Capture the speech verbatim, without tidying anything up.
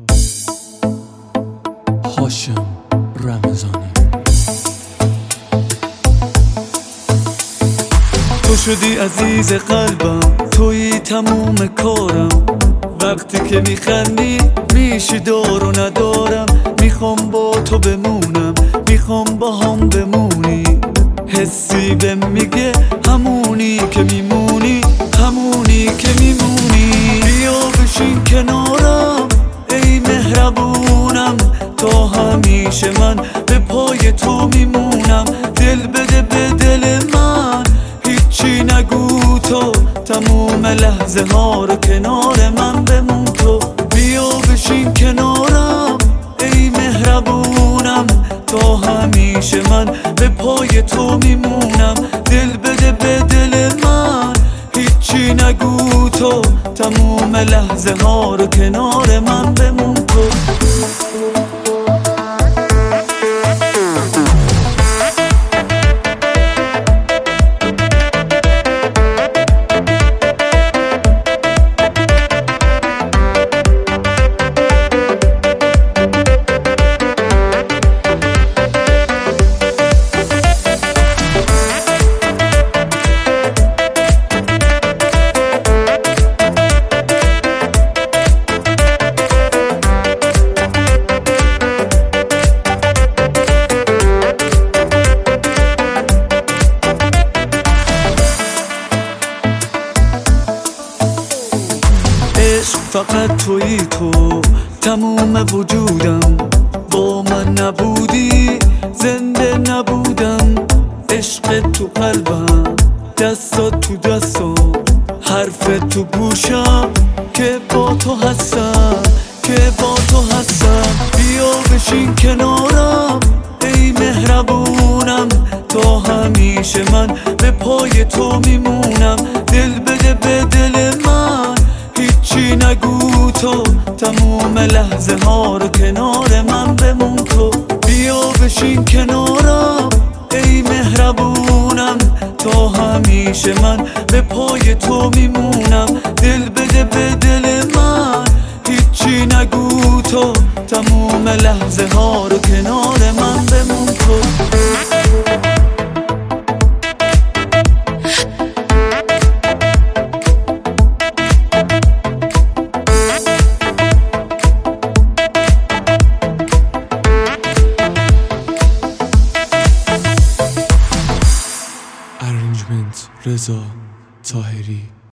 هاشم رمضانی. تو شدی عزیز قلبم، تویی تموم کارم. وقتی که میخندی میشی دار و ندارم. میخوام با تو بمونم، میخوام با هم بمونی. حسی بهم میگه همونی که میمونی، همونی که میمونی. بیا بشین کنارم ای مهربونم، تا همیشه من به پای تو میمونم. دل بده به دل من، هیچی نگو تو، تموم لحظه ها رو کنار من بمون تو. بیا بشین کنارم ای مهربونم، تا همیشه من به پای تو میمونم. دل بده به دل من، هیچی نگو تو، تموم لحظه ها رو کنار من بمون تو. فقط تویی تو، تموم وجودم. با من نبودی زنده نبودم. عشق تو قلبم، دستات تو دستم، حرف تو گوشم که با تو هستم، که با تو هستم. بیا بشین کنارم ای مهربونم، تا همیشه من به پای تو میمونم. دل بده به دل من، هیچی نگو تو، تموم لحظه ها رو کنار من بمون تو. بیا بشین کنارم ای مهربونم، تا همیشه من به پای تو میمونم. دل بده به دل من، هیچی نگو تو، تموم لحظه ها رو کنار من بمون تو. ارنجمنت رضا طاهری.